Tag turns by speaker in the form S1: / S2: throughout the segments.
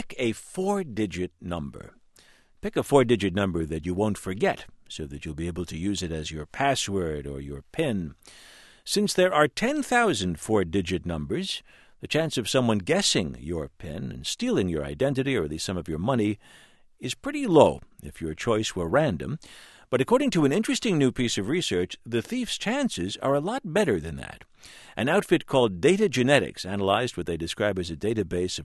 S1: pick a 4-digit number. Pick a 4-digit number that you won't forget so that you'll be able to use it as your password or your PIN. Since there are 10,000 4-digit numbers, the chance of someone guessing your PIN and stealing your identity or at least some of your money is pretty low if your choice were random. But according to an interesting new piece of research, the thief's chances are a lot better than that. An outfit called Data Genetics analyzed what they describe as a database of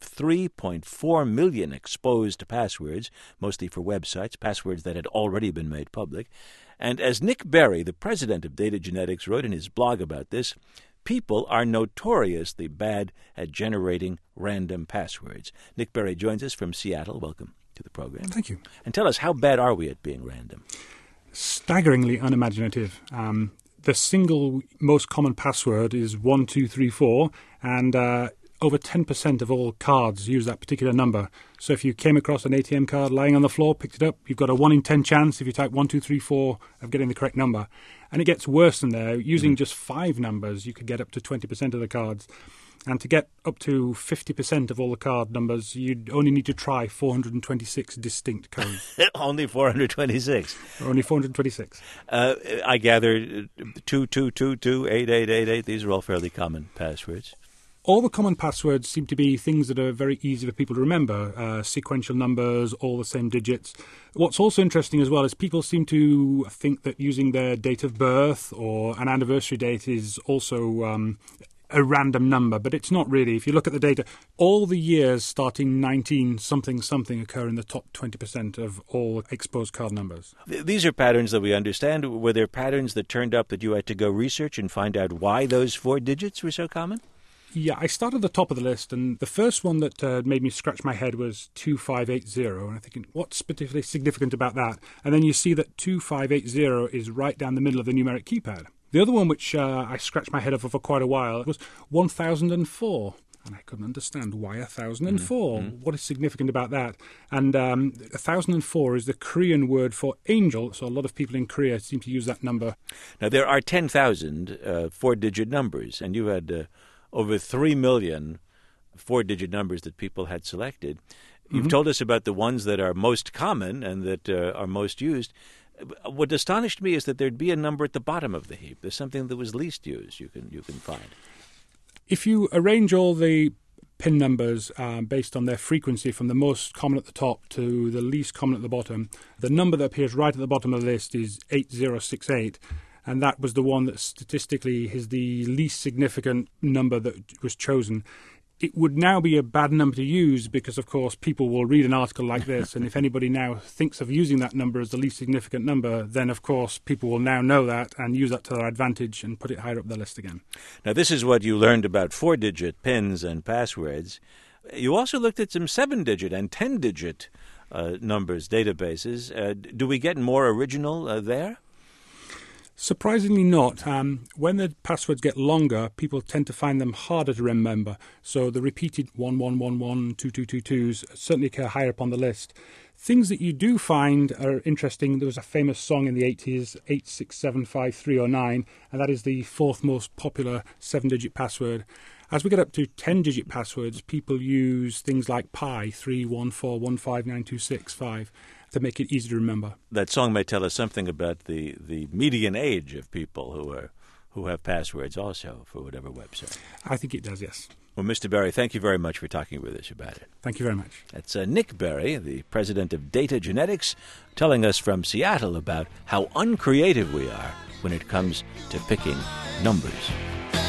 S1: 3.4 million exposed passwords, mostly for websites, passwords that had already been made public. And as Nick Berry, the president of Data Genetics, wrote in his blog about this, people are notoriously bad at generating random passwords. Nick Berry joins us from Seattle. Welcome to the program.
S2: Thank you.
S1: And tell us, how bad are we at being random?
S2: Staggeringly unimaginative. The single most common password is 1234, and over 10% of all cards use that particular number. So if you came across an ATM card lying on the floor, picked it up, you've got a 1 in 10 chance if you type 1234 of getting the correct number. And it gets worse than there. Using just 5 numbers, you could get up to 20% of the cards. And to get up to 50% of all the card numbers, you'd only need to try 426 distinct codes.
S1: Only 426?
S2: Only 426.
S1: I gather 2222, 8888, these are all fairly common passwords.
S2: All the common passwords seem to be things that are very easy for people to remember, sequential numbers, all the same digits. What's also interesting as well is people seem to think that using their date of birth or an anniversary date is also a random number, but it's not really. If you look at the data, all the years starting 19-something occur in the top 20% of all exposed card numbers.
S1: These are patterns that we understand. Were there patterns that turned up that you had to go research and find out why those 4 digits were so common?
S2: Yeah, I started at the top of the list, and the first one that made me scratch my head was 2580, and I'm thinking, what's particularly significant about that? And then you see that 2580 is right down the middle of the numeric keypad. The other one, which I scratched my head over for quite a while, was 1004. And I couldn't understand why 1004. What is significant about that? And 1004 is the Korean word for angel, so a lot of people in Korea seem to use that number.
S1: Now, there are 10,000 4-digit numbers, and you had over 3 million 4-digit numbers that people had selected. You've told us about the ones that are most common and that are most used. What astonished me is that there'd be a number at the bottom of the heap. There's something that was least used you can find.
S2: If you arrange all the PIN numbers based on their frequency from the most common at the top to the least common at the bottom, the number that appears right at the bottom of the list is 8068. And that was the one that statistically is the least significant number that was chosen. It would now be a bad number to use because, of course, people will read an article like this, and if anybody now thinks of using that number as the least significant number, then, of course, people will now know that and use that to their advantage and put it higher up the list again.
S1: Now, this is what you learned about 4-digit PINs and passwords. You also looked at some 7-digit and 10-digit numbers, databases. Do we get more original there?
S2: Surprisingly not. When the passwords get longer, people tend to find them harder to remember. So the repeated 1111, 2222s certainly occur higher up on the list. Things that you do find are interesting. There was a famous song in the 80s, 8675309, and that is the 4th most popular 7-digit password. As we get up to 10-digit passwords, people use things like pi, 314159265, to make it easy to remember.
S1: That song may tell us something about the median age of people who have passwords also for whatever website.
S2: I think it does, yes.
S1: Well, Mr. Berry, thank you very much for talking with us about it.
S2: Thank you very much.
S1: That's Nick Berry, the president of Data Genetics, telling us from Seattle about how uncreative we are when it comes to picking numbers.